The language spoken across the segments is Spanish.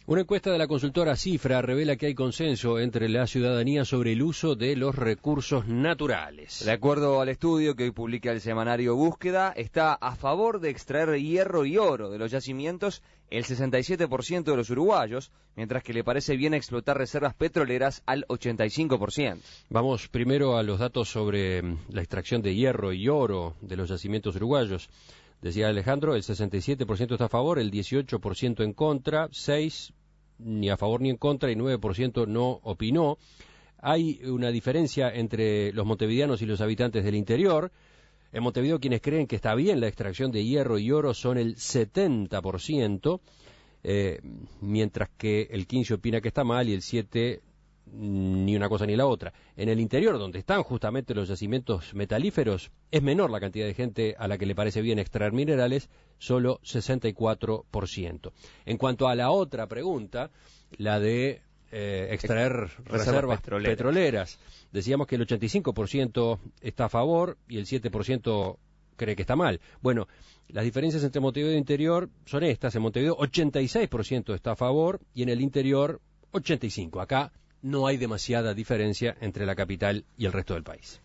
Una encuesta de la consultora Cifra revela que hay consenso entre la ciudadanía sobre el uso de los recursos naturales. De acuerdo al estudio que hoy publica el semanario Búsqueda, está a favor de extraer hierro y oro de los yacimientos el 67% de los uruguayos, mientras que le parece bien explotar reservas petroleras al 85%. Vamos primero a los datos sobre la extracción de hierro y oro de los yacimientos uruguayos. Decía Alejandro, el 67% está a favor, el 18% en contra, 6% ni a favor ni en contra y 9% no opinó. Hay una diferencia entre los montevideanos y los habitantes del interior. En Montevideo quienes creen que está bien la extracción de hierro y oro son el 70%, mientras que el 15% opina que está mal y el 7% ni una cosa ni la otra. En el interior, donde están justamente los yacimientos metalíferos, es menor la cantidad de gente a la que le parece bien extraer minerales, solo 64%. En cuanto a la otra pregunta, la de extraer reservas petroleras, decíamos que el 85% está a favor y el 7% cree que está mal. Bueno, las diferencias entre Montevideo e interior son estas. En Montevideo 86% está a favor y en el interior 85%. Acá no hay demasiada diferencia entre la capital y el resto del país.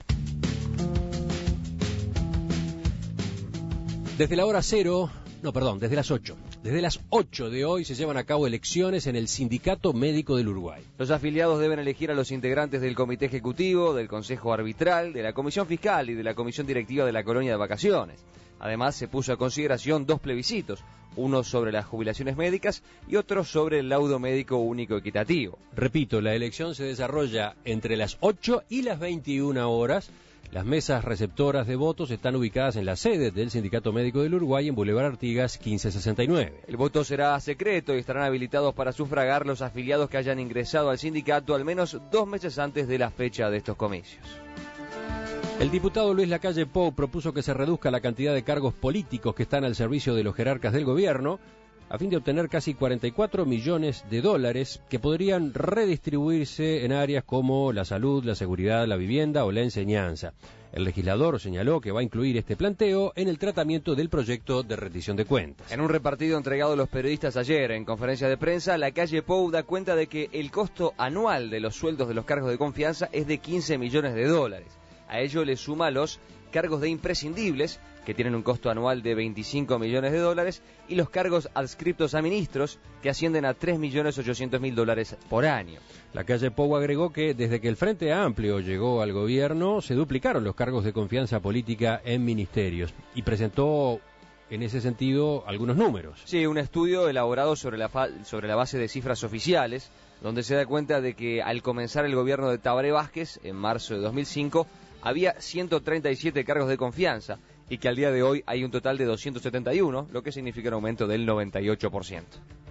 Desde la hora cero, desde las 8. Desde las 8 de hoy se llevan a cabo elecciones en el Sindicato Médico del Uruguay. Los afiliados deben elegir a los integrantes del Comité Ejecutivo, del Consejo Arbitral, de la Comisión Fiscal y de la Comisión Directiva de la Colonia de Vacaciones. Además, se puso a consideración 2 plebiscitos, uno sobre las jubilaciones médicas y otro sobre el laudo médico único equitativo. Repito, la elección se desarrolla entre las 8 y las 21 horas. Las mesas receptoras de votos están ubicadas en la sede del Sindicato Médico del Uruguay en Boulevard Artigas 1569. El voto será secreto y estarán habilitados para sufragar los afiliados que hayan ingresado al sindicato al menos 2 meses antes de la fecha de estos comicios. El diputado Luis Lacalle Pou propuso que se reduzca la cantidad de cargos políticos que están al servicio de los jerarcas del gobierno, a fin de obtener casi 44 millones de dólares que podrían redistribuirse en áreas como la salud, la seguridad, la vivienda o la enseñanza. El legislador señaló que va a incluir este planteo en el tratamiento del proyecto de rendición de cuentas. En un repartido entregado a los periodistas ayer en conferencia de prensa, Lacalle Pou da cuenta de que el costo anual de los sueldos de los cargos de confianza es de 15 millones de dólares. A ello le suma los cargos de imprescindibles, que tienen un costo anual de 25 millones de dólares, y los cargos adscriptos a ministros, que ascienden a 3.800.000 dólares por año. Lacalle Pou agregó que desde que el Frente Amplio llegó al gobierno, se duplicaron los cargos de confianza política en ministerios, y presentó en ese sentido algunos números. Sí, un estudio elaborado sobre la base de cifras oficiales, donde se da cuenta de que al comenzar el gobierno de Tabaré Vázquez, en marzo de 2005, había 137 cargos de confianza y que al día de hoy hay un total de 271, lo que significa un aumento del 98%.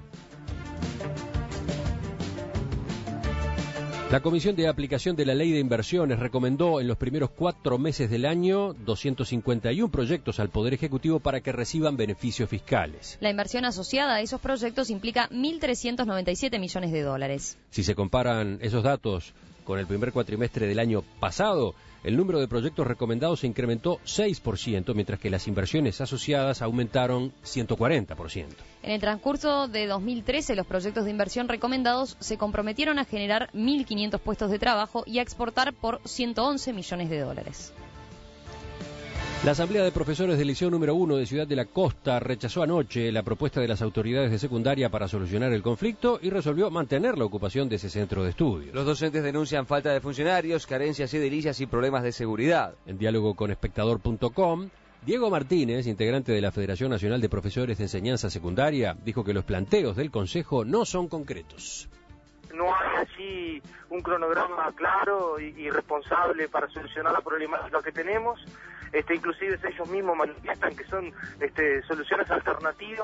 La Comisión de Aplicación de la Ley de Inversiones recomendó en los primeros 4 meses del año 251 proyectos al Poder Ejecutivo para que reciban beneficios fiscales. La inversión asociada a esos proyectos implica 1.397 millones de dólares. Si se comparan esos datos con el primer cuatrimestre del año pasado, el número de proyectos recomendados se incrementó 6%, mientras que las inversiones asociadas aumentaron 140%. En el transcurso de 2013, los proyectos de inversión recomendados se comprometieron a generar 1.500 puestos de trabajo y a exportar por 111 millones de dólares. La Asamblea de Profesores del Liceo número 1 de Ciudad de la Costa rechazó anoche la propuesta de las autoridades de secundaria para solucionar el conflicto y resolvió mantener la ocupación de ese centro de estudios. Los docentes denuncian falta de funcionarios, carencias edilicias y problemas de seguridad. En diálogo con espectador.com, Diego Martínez, integrante de la Federación Nacional de Profesores de Enseñanza Secundaria, dijo que los planteos del Consejo no son concretos. No hay allí un cronograma claro y responsable para solucionar la problemática que tenemos. Inclusive ellos mismos manifiestan que son soluciones alternativas.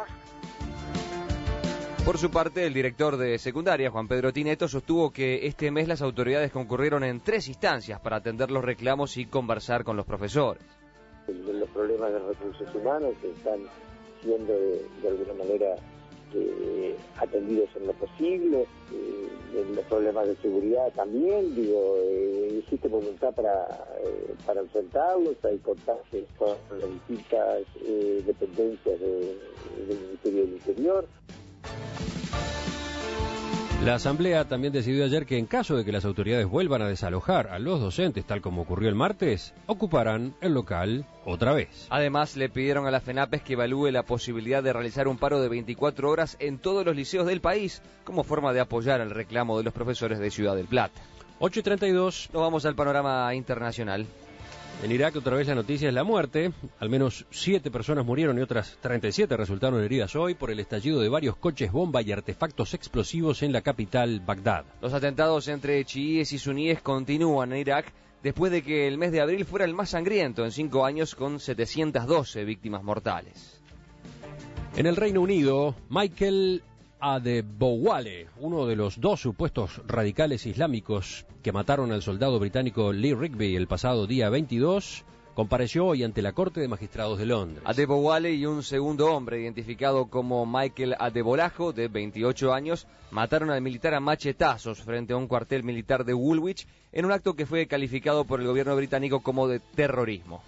Por su parte, el director de secundaria, Juan Pedro Tineto, sostuvo que este mes las autoridades concurrieron en 3 instancias para atender los reclamos y conversar con los profesores. Los problemas de recursos humanos que están siendo de alguna manera atendidos en lo posible, los problemas de seguridad también, existe voluntad para enfrentarlos, hay contactos con las distintas dependencias del Ministerio del Interior. La Asamblea también decidió ayer que en caso de que las autoridades vuelvan a desalojar a los docentes, tal como ocurrió el martes, ocuparán el local otra vez. Además, le pidieron a la FENAPES que evalúe la posibilidad de realizar un paro de 24 horas en todos los liceos del país, como forma de apoyar el reclamo de los profesores de Ciudad del Plata. 8:32. Nos vamos al panorama internacional. En Irak otra vez la noticia es la muerte. Al menos 7 personas murieron y otras 37 resultaron heridas hoy por el estallido de varios coches bomba y artefactos explosivos en la capital, Bagdad. Los atentados entre chiíes y suníes continúan en Irak después de que el mes de abril fuera el más sangriento en 5 años, con 712 víctimas mortales. En el Reino Unido, Michael Adebowale, uno de los 2 supuestos radicales islámicos que mataron al soldado británico Lee Rigby el pasado día 22, compareció hoy ante la Corte de Magistrados de Londres. Adebowale y un segundo hombre, identificado como Michael Adebolajo, de 28 años, mataron al militar a machetazos frente a un cuartel militar de Woolwich en un acto que fue calificado por el gobierno británico como de terrorismo.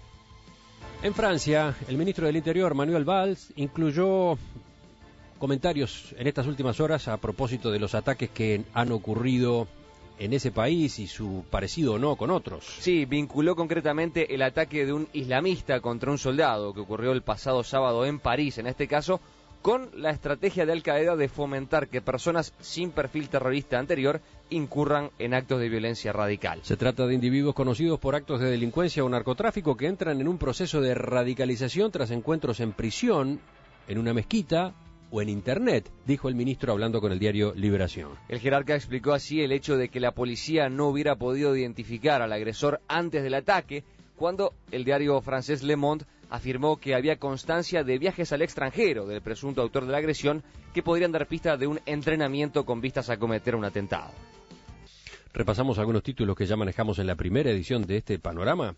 En Francia, el ministro del Interior, Manuel Valls, incluyó comentarios en estas últimas horas a propósito de los ataques que han ocurrido en ese país y su parecido o no con otros. Sí, vinculó concretamente el ataque de un islamista contra un soldado que ocurrió el pasado sábado en París, en este caso, con la estrategia de Al-Qaeda de fomentar que personas sin perfil terrorista anterior incurran en actos de violencia radical. Se trata de individuos conocidos por actos de delincuencia o narcotráfico que entran en un proceso de radicalización tras encuentros en prisión, en una mezquita o en Internet, dijo el ministro hablando con el diario Liberación. El jerarca explicó así el hecho de que la policía no hubiera podido identificar al agresor antes del ataque, cuando el diario francés Le Monde afirmó que había constancia de viajes al extranjero del presunto autor de la agresión que podrían dar pista de un entrenamiento con vistas a cometer un atentado. Repasamos algunos títulos que ya manejamos en la primera edición de este panorama.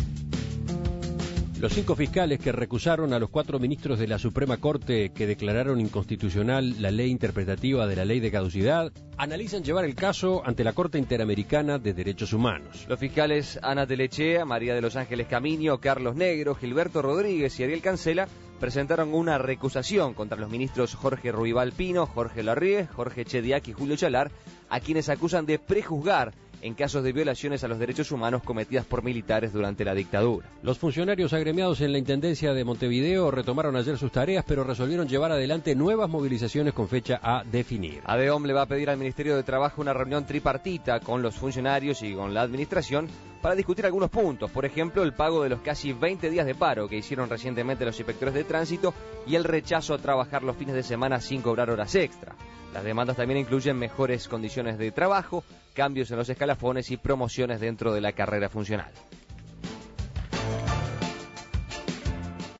Los 5 fiscales que recusaron a los 4 ministros de la Suprema Corte que declararon inconstitucional la ley interpretativa de la ley de caducidad analizan llevar el caso ante la Corte Interamericana de Derechos Humanos. Los fiscales Ana Telechea, María de los Ángeles Camino, Carlos Negro, Gilberto Rodríguez y Ariel Cancela presentaron una recusación contra los ministros Jorge Ruibal Pino, Jorge Larrié, Jorge Chediak y Julio Chalar, a quienes acusan de prejuzgar en casos de violaciones a los derechos humanos cometidas por militares durante la dictadura. Los funcionarios agremiados en la Intendencia de Montevideo retomaron ayer sus tareas, pero resolvieron llevar adelante nuevas movilizaciones con fecha a definir. ADEOM le va a pedir al Ministerio de Trabajo una reunión tripartita con los funcionarios y con la administración para discutir algunos puntos, por ejemplo, el pago de los casi 20 días de paro que hicieron recientemente los inspectores de tránsito y el rechazo a trabajar los fines de semana sin cobrar horas extra. Las demandas también incluyen mejores condiciones de trabajo, cambios en los escalafones y promociones dentro de la carrera funcional.